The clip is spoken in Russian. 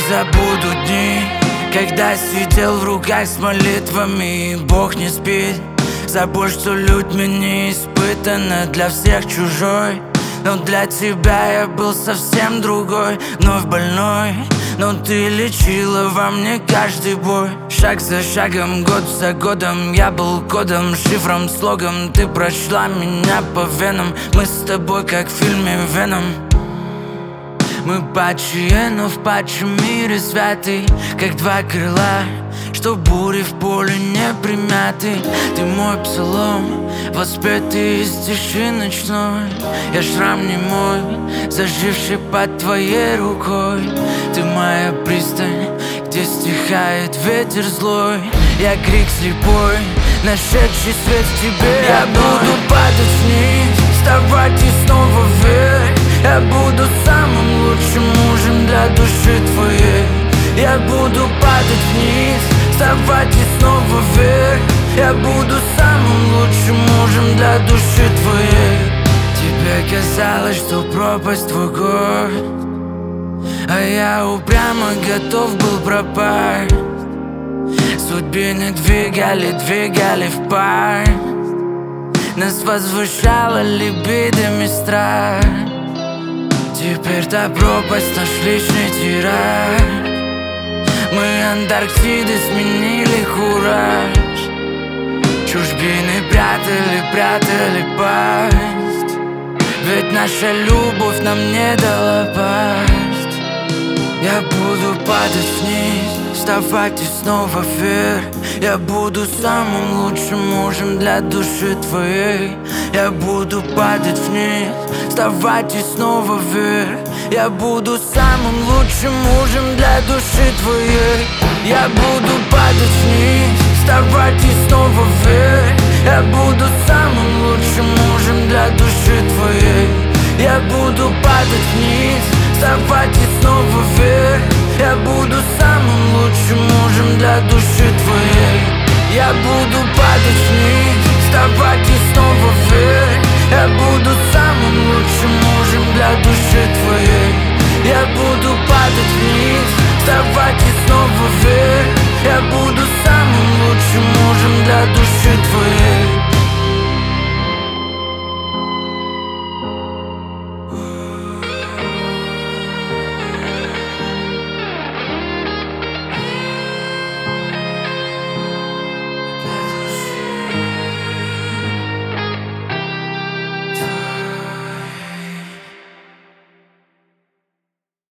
забуду дни, когда сидел в руках с молитвами, и Бог не спит. За боль, что людьми не испытана, для всех чужой. Но для тебя я был совсем другой, вновь больной. Но ты лечила во мне каждый бой. Шаг за шагом, год за годом я был кодом, шифром, слогом. Ты прочла меня по венам. Мы с тобой как в фильме «Веном». Мы падшие, но в падшем мире святы, как два крыла, что бури в поле не примяты. Ты мой псалом, воспетый из тиши ночной. Я шрам не мой, заживший под твоей рукой. Ты моя пристань, где стихает ветер злой. Я крик слепой, нашедший свет в тебе. Я буду падать вниз, вставать и снова вверх. Я буду самым лучшим мужем для души твоей. Я буду падать вниз, вставать и снова вверх. Я буду самым лучшим мужем для души твоей. Тебе казалось, что пропасть твой город, а я упрямо готов был пропасть. Судьбины двигали в пар. Нас возвышала либидами страх. Теперь та пропасть наш личный тираж. Мы Антарктиды сменили кураж. Чужбины прятали пасть. Ведь наша любовь нам не дала пасть. Я буду падать вниз, вставать и снова вверх. Я буду самым лучшим мужем для души твоей. Я буду падать вниз, вставать и снова вверх. Я буду самым лучшим мужем для души твоей. Я буду падать вниз, вставать и снова вверх. Я буду самым лучшим мужем для души твоей. Я буду падать вниз, вставать и снова вверх. Я буду самым лучшим мужем для души твоей. Я буду падать вниз, вставать и снова вверх. Я буду самым лучшим мужем для души твоей. Я буду падать вниз, вставать и снова вверх. Я буду самым лучшим мужем для души